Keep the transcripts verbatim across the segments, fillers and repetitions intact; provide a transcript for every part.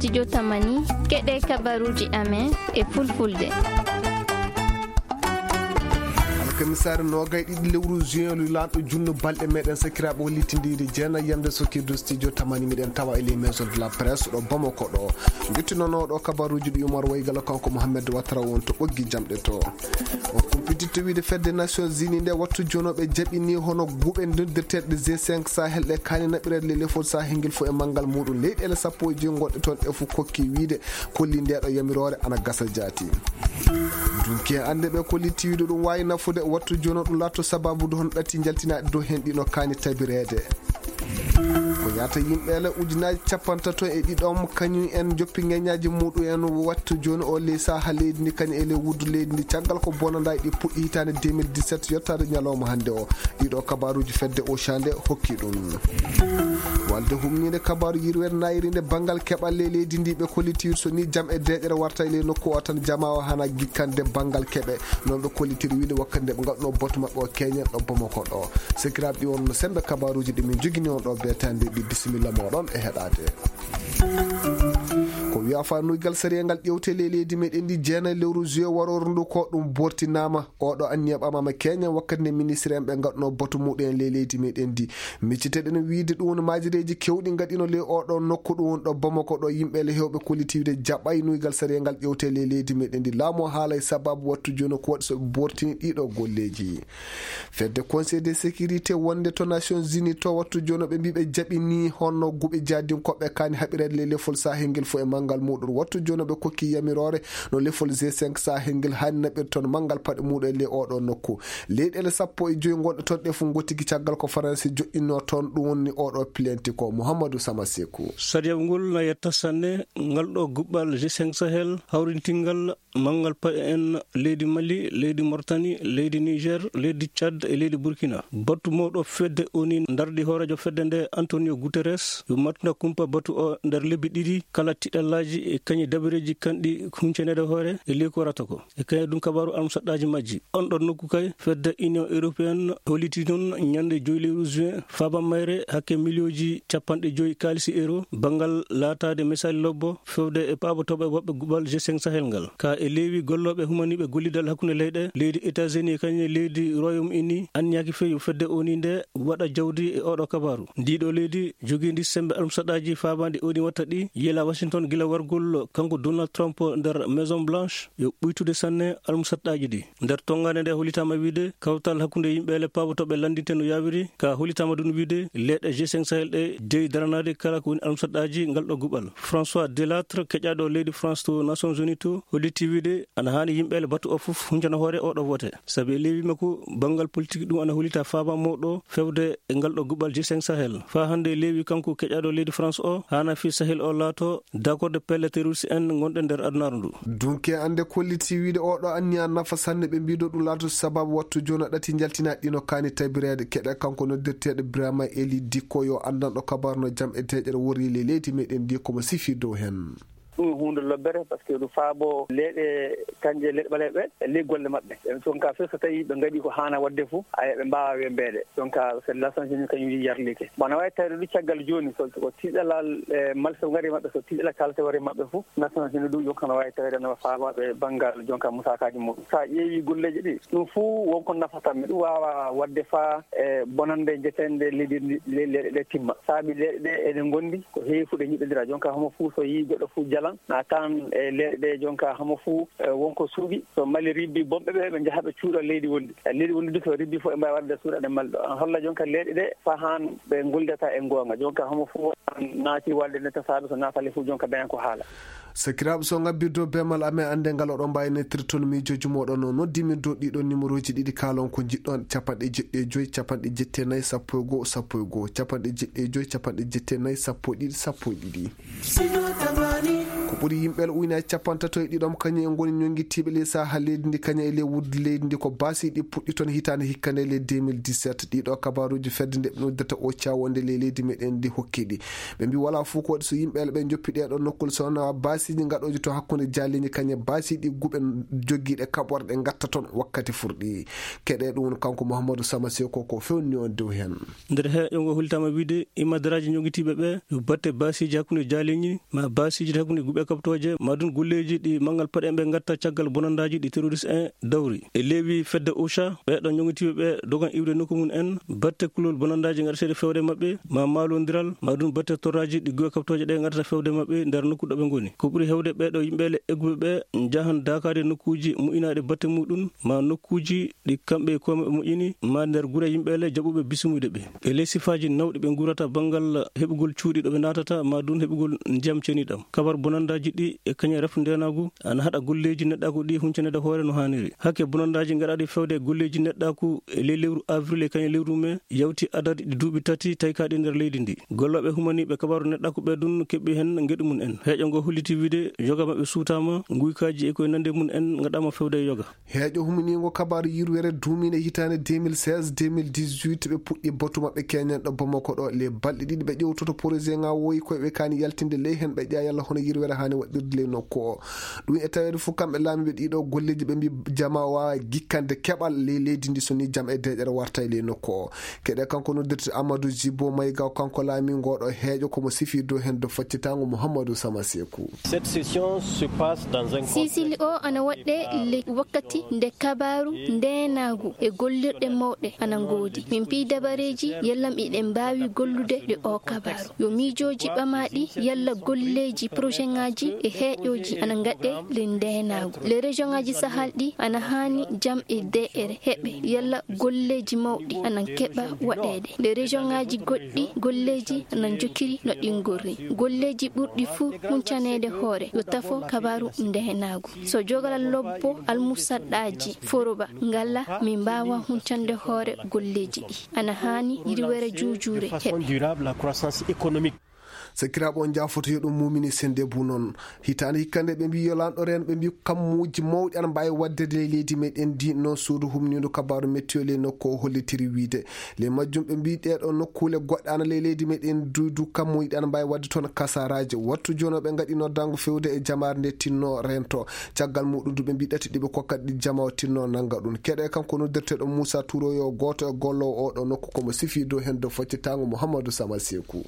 studio Tamani keɗe kabaruji amen e fulfulde. Commissaire Nogay ɗiɗi lewru juin lu lanɗo junno balɗe meɗen sakiraɓe hollitindiri jeena yamde sokirde studio Tamani miɗen tawa ele maison de la presse ɗo Bamako ɗo guittinonoɗo kabaruji ɗi Oumar Waygala kanko Mohamed Ouattara won to ɓoggi jamɗe to o kumpititto wiide fedde Nations Unies nde wattu jonoɓe jaɓini hono guuɓe noddirteɗe G cinq Sahel ɗe kani naɓirede lefol sahengel fo e manggal muɗum leyɗele sappo e joyi gonɗe toon e fu kokki wiide kolli ndeɗo yamirore ana gasa jaati dunki ande ɓe kolliti wiide ɗum wawi nafude wattu jono ɗum latto sababu do hon ɗatti jaltinaɗe dow hen ɗino kani tabirede ko yata yimɓele ujunaji capantato e ɗiɗom kañum en joppi ŋeñaji muɗum en wattu joni o ley saha leydi ndi kañum ele wuddu leydi ndi caggal ko bonanda ɗi puɗɗi hitande deux mille dix-sept yettade ñalawma hande o ɗiɗo kabaruji fedde o chande hokki ɗum walde humnide kabaru yirwede nayirinde banggal keɓal ley leydi ndi ɓe kollitiri so ni jaam e deƴere warta ley nokku o tan jamawa hana gikkande banggal keɓe non ɓe kollitiri wiide wakkande ɓe gaɗno boto mabɓe o keñen ɗo Bamako ɗo sekiraɓe ɗi wonno sembe kabaruji ɗi min jogini on ɗo betande ɗi bisimilla moɗon e heɗade ko wiya fanugal sariyangal ƴewte ley leydi meɗen ndi jeena lewru juin waroru ndu ko ɗum bortinama oɗo anniya ɓamama keñen wakkati nde ministre en ɓe gaɗno boto muɗum en ley leydi meɗen ndi micciteɗen wiide ɗum majireji kewɗi gaɗino ley oɗo nokku ɗum ɗo Bamako ɗo yimɓele hewɓe kollitiwde jaɓɓay nuigal sariyangal ƴewte ley leydi meɗen ndi laamu haala e sababu wattu joni ko waɗi soɓe bortini ɗiɗo golleji fedde conseil de sécurité wonde to Nations Unies to wattu joni ɓe mbiɓe jaɓini honno guɓe jadinkoɓe kani haɓirede ley lefol sahengel fo e manggal muɗum wattu joni ɓe kokki yamirore no lefol G cinq Sahengel hani naɓir toon manggal paɗe muɗum e ley oɗo nokku leyɗele sappo e joyi gonɗe toon ɗe fu gottigi caggal ko français joƴƴinno toon ɗum woni oɗo plenti ko Mouhamadou Samasekou sadiyaɓe ngol na yetta sanne ngal ɗo guɓɓal G cinq Sahel hawrintingal manggal paɗe en leydi Mali leydi Mauritanie leydi Niger leydi Tchad e leydi Burkina battu moɗo fedde oni dardi horejo fedde nde Antonio Guterres yo matna kumpa batu o nder lebbi ɗiɗi kala tiɗallaji e kañi dabireji kanɗi huncenede hoore e ley ko warata ko e kañi ɗum kabaru almusaɗɗaji majji on ɗon nokku kay fedde Union européenne holliti noon ñande joyi lewru juin fabam mayre hakke milioji capanɗe joyi kalisi euro bangal latade misali lobbo fewde e paabotoɓe woɓɓe guɓal G cinq Sahel ngal ka e leewi golloɓe humaniɓe gollidal hakkunde leyɗe leydi États-Unis kañum leydi Royaume-Uni anniyaki feewi fedde oni nde waɗa jawdi e oɗo kabaru ndiɗo leydi joguidi sembe almusaɗɗaji fabande oni watta ɗi yela Washington gila wargol kanko Donald Trump nder Maison Blanche yo ɓuytude sanne almusaɗɗaji ɗi nder tongade nde holitama wiide kawtal hakkunde yimɓele paabotoɓe landinte no yawiri ka holitama ɗum wiide leyɗe G cinq Sahel ɗe jeeyi daranade kala ko woni almusaɗɗaji ngal ɗo guɓal François Delattre keƴaɗo leydi France to Nations Unies to holliti wiide ana hani yimɓele batu o foof huncana hoore oɗo vote saabi e lewima ko banggal politique ɗum ana holita faba mawɗo fewde e ngal ɗo guɓal G cinq Sahel fa hande leewi kanko keƴaɗo leydi France o hana fi Sahel o laato d'accord pelle terroriste en gonɗe nder adnaru ndu dunke ande kolliti wiide oɗo anniya nafa sanne ɓe mbiɗo ɗum laato sababu wattu joni ɗati jaltina ɗino kani tabirede keɗe kanko noddirteɗo Birama Eli Dikko yo andanɗo kabarno jaam e deƴere wori le leydi meɗen ndi komo sifi dow hen ɗum hunde lobbere par ce que ɗum faabo leyɗe kanje leyɗe ɓaleɓe e ley golle maɓɓe donc fof so tawi ɓe gaɗi ko hana wadde fo aya ɓe mbawa wembeede donc c'est Nations Unies kañum wi yarlike bono wawi tawde ɗum caggal joni so ko tiiɗalal e malso gari maɓɓe so tiiɗalal kalate wari maɓɓe fo Nations Unies ɗum jonka no wawi tawde no faamaɓe banggal jonka musakaji muɗum sa ƴeewi golleji ɗi ɗum fo wonko nafatanmi ɗum wawa wadde fa e bonande jetende leydi leyɗe ɗe timma saabi leyɗe ɗe eɗen gondi ko heewi fu ɗe ñiɓɓedira jonka homo fo so yi goɗɗo fo jala na tan e leyɗe ɗe jonka hamo fuu wonko suuɓi so mali ribbi bomɓe ɓe ɓe jaha ɓe cuuɗo leydi wondi leydi wondi du so ribbi fof e mbawi wadde suuɗaɗe malɗo an holla jonka leyɗe ɗe fa han ɓe guldata e gonga jonka hamo fuu naati walde nde tasaɓe so natale fuu jonka dañan ko haala sakiraɓe so gabbirdo bemal amen ande ngal oɗon mbawi nettirtoon miijoji moɗon no noddimin dow ɗiɗon numéro ji ɗiɗi kalon ko jiɗɗon capanɗe jeɗɗe joyyi capanɗe jette nayyi sappo e goho sappo e goho capanɗe jeɗɗe joyyi capanɗe jette nayyi sappo e ɗiɗi sappo e ɗiɗi ko ko ɓuri yimɓe ujunaaje capan tato e ɗiɗom kañum en goni ñonguittiɓe ley saha leydi ndi kañum e ley wudde leydi ndi ko basi ɗi puɗɗi toon hitande hikkande e ley deux mille dix-sept ɗiɗo kabaruji fedde nde ɓe noddata o cawonde ley leydi meɗen ndi hokkiɗi ɓe mbi wala fuu ko waɗi so yimɓeɓe ɓe joppi ɗeɗo nokkul sowno basiji gaɗoji to hakkude jalleji kañum basiɗi guuɓe jogguiɗe kaɓorɗe gatta toon wakkati furɗi keɗe ɗum kanko Mouhamadou Sama Seko ko fewni on dow hen nder heƴo ngo hultama wiide imadaraji joguitiɓe ɓe yo batte basiji hakkude jaleñi ma basiji hakkude guuɓe kabtoje ma ɗum golleji ɗi manggal paɗe ɓe gatta caggal bonandaji ɗi terroriste en dawri e leewi fedde ocha ɓeɗon joguitiɓe ɓe dogan iwde nokku mum en batte kulol bonandaji gaɗa seeɗa fewde mabɓe ma malodiral ma ɗum batte torraji ɗi guuɓe kabtoje ɗe gaɗata fewde mabɓe nder nokku ɗo ɓe goni ko ɓuuri hewde ɓeɗo yimɓele egguɓe ɓe jahan dakade nokkuji moƴƴinaɗe batte muɗum ma nokkuji ɗi kamɓe komaɓe moƴƴini ma nder guure yimɓele jaɓuɓe bisumude ɓe e ley sifaji nawɗi ɓe gurata banggal heɓugol cuuɗi ɗo ɓe natata ma ɗum heɓugol ndiyam ceniɗam kabar bonandaji ɗi e kañum ref ndenagu ana haɗa golleji neɗɗaku ɗi huncanede hoore no hanniri hakke bonandaji gaɗaɗi fewde golleji neɗɗaku e ley lewru avril e kañum lewru mai yawti adadi ɗi duuɓi tati tawi kaɗi nder leydi ndi golloɓe humaniɓe kabaru neɗɗaku ɓe ɗum keɓɓi hen gueɗu mum en heeƴo ngo holliti wiide yoga mabɓe suutama guykaji e koye nande mum en gaɗama fewde e yoga heeƴo humanigo kabaru yirwere duumine hitande deux mille seize deux mille dix-huit ɓe puɗɗi batu mabɓe keñen ɗo Bamako ɗo les balɗe ɗiɗi ɓe ƴewtoto projet nga woyi koye ɓe kani yaltinde ley hen ɓe ƴa yalla hono yirwere hani waɗirde ley nokku o ɗum e tawede fof kamɓe laamiɓe ɗiɗo golleji ɓe mbi jama wawa gikkande keɓal ley leydi ndi so ni jaam e deƴere warta e ley nokku o keɗe kanko noddirte Amadou Djibo Maygaw kanko laami ngoɗo heeƴo komo sifi dow hen do faccitago Mouhamadou Sama Sekou. Cette session se passe dans un sisili o ana waɗɗe le wakkati nde kabaru ndenagu e gollirɗe mawɗe ana ngoodi min pi dabareji yalla miɗen mbawi gollude ɗe o kabaru yo miijoji ɓamaɗi yalla golleji projet ngaji e heeƴoji ana gaɗe le ndenagu les région ngaji sahal ɗi ana hani jam e de'ere heɓe yalla golleji mawɗi ana keɓa waɗede les région ngaji goɗɗi golleji ana jokkiri no ɗin gorri golleji ɓurɗi fuu huncanede hoore yo tafo kabaru ndenagu so jogalal lobbo almusaɗɗaji foroba ngalla min mbawa huncande hoore golleji ɗi ana hani yirwere juujure heɓe sakiraɓe on jafoto yo ɗum mumini sende bu noon hitande hikkande ɓe mbi yolanɗo ren ɓe mbi kammuji mawɗi ana mbawi waddede ley leydi meɗen ndi noon suudu humnidu kabaru météo ley nokku o hollitiri wiide ley majjum ɓe mbi ɗeɗo nokkule goɗɗe ana ley leydi meɗen duydu kammuji ana mbawi wadde toon kasaraji wattu joni ɓe gaɗi noddango fewde e jamare nde tinno rento caggal muɗum duɓe mbi ɗati ɗiɓe kokkat ɗi jama o tinno nanga ɗum keɗe kanko noddirteɗo Moussa Touro yo goto e gollowo oɗo nokku komo sifi dow hen do foccitago Mouhamadou Sama Sekou.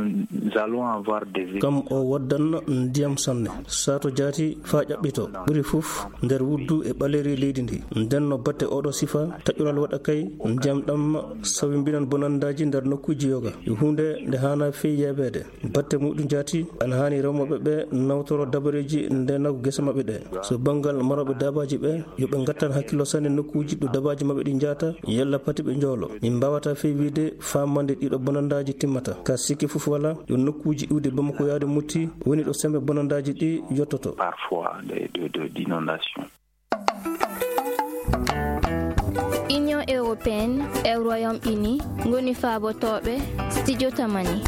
kam o waddan ndiyam sanne sato jaati fa ƴaɓɓito ɓuri fof nder wuddu e ɓaleri leydi ndi nden no batte oɗo sifa taƴƴural waɗa kay ndiyam ɗam sawi mbinan bonandaji nder nokkuji yoga yo hunde nde hana fewi yeɓede batte muɗum jaati ana hani rewmoɓe ɓe nawtoro dabareji ndenago guese mabɓe ɗe so banggal maroɓe dabaji ɓe yoɓe gattan hakkilo sanne nokkuji ɗo dabaji mabɓe ɗi jaata yalla pati ɓe joolo min mbawata fewi wiide famande ɗiɗo bonandaji timmata ka sikki fof wala yo nokkuji iwde Bamako yaade mutti woni ɗo sembe bonandaji ɗi yottoto parfois de, de, de, d'inondation. Union européenne e Royaume-Uni ngoni faabotoɓe studio tamani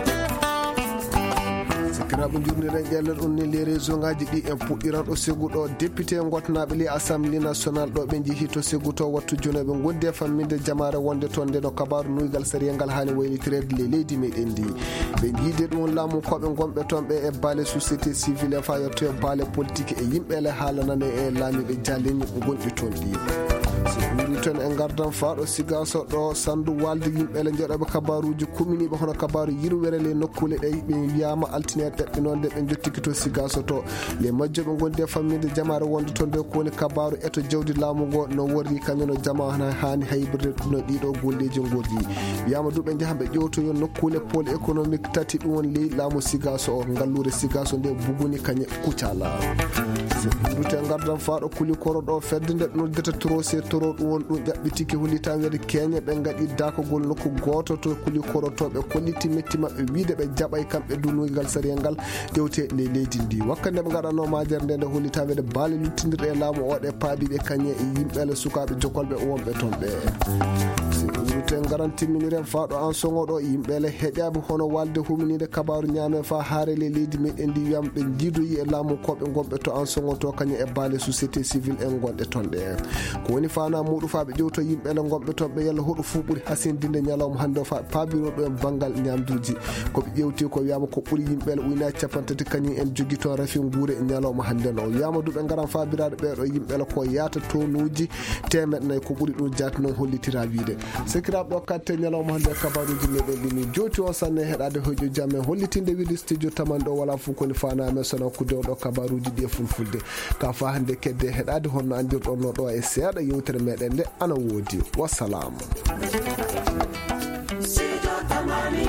sakiraɓe jurniren ƴellel on ni les région ngaji ɗi en puɗɗiran ɗo Ségou ɗo député gotnaɓe li assemblée nationale ɗo ɓe jeehi to Ségou to wattu joni ɓe gondi e famminde jamare wonde toon nde no kabaru nuygal sariyangal hani waylitirede le leydi meɗen ndi ɓe jiide ɗum laamu koɓe gonɓe toon ɓe e baale société civile e fa yetto e baale politique e yimɓele haalanane e laamiɓe jaleñi gonɗi toon ɗi so ɓuri toon e gardan faaɗo Sigaso ɗo sandu walde yimɓele joɗoɓe kabaruji commune hono kabaru yirwere le nokkule ɗe ɓe wiyama altinere ɗeɓɓinonde ɓe jottiki to Sigaso to les majjoɓe gondi e famminde jamare wonde toon nde ko woni kabaru eto jawdi laamu ngo no worri kañum no jama hani haybirde no ɗiɗo golleji gorri wiyama duɓe jaaha ɓe ƴewtoyo nokkule pôle économique tati ɗum woni ley laamu Sigaso o ngallure Sigaso nde buguni kañe Kucala dute gardan faɗo kuli koro ɗo feddende noddata trosé toro ɗum won ɗum ƴaɓɓitiki hullitawede Kenya ɓe gaɗi dakogol nokku goto to kuli korotoɓe kolliti metti mabɓe wiide ɓe jaɓay kamɓe dunugal sariyal ngal ƴewte le leydi ndi wakkande ɓe gaɗano majere nde nde hullitawede baali luttidirɗe e laamu oɗe paabiɓe kañe e yimɓele sukaɓe jokolɓe wonɓe toon ɓe te garan timminiren faɗo an sogoɗo yimɓele heƴaɓe hono walde huminide kabaru ñaame fa haarele leydi meɗen ndi wiyama ɓe jiidoyi e laamu koɓe gonɓe to an sogoto kañum e baale société civile en gonɗe toon ɗe ko woni fana muɗum fa ɓe ƴewto yimɓele gonɓe toon ɓe yalla hoɗo fu ɓuuri hasindinde ñalawma hande o fa paabiro ɗo en banggal ñamduji koɓe ƴewti ko wiyama ko ɓuuri yimɓele ujunnaje capantati kañum en jogui toon rafi guure e ñalawma hande o wiyama duɓe garan fabiraɗo ɓeɗo yimɓele ko yaata tonuji temeɗe nayyi ko ɓuuri ɗum jati noon hollitira wiide sekiraɓe ɗo katte ñalawma hande kabaruji meɗen ɗini joti on sanne heɗade hoƴƴo jamme hollitinde wiide studio tamande o wala fof koni faname sono ko dewɗo kabaruji ɗi e fulfulde ka fa hande kedde heɗade honno andirɗon no ɗo e seeɗa yewtere meɗen nde ana woodi wassalamu.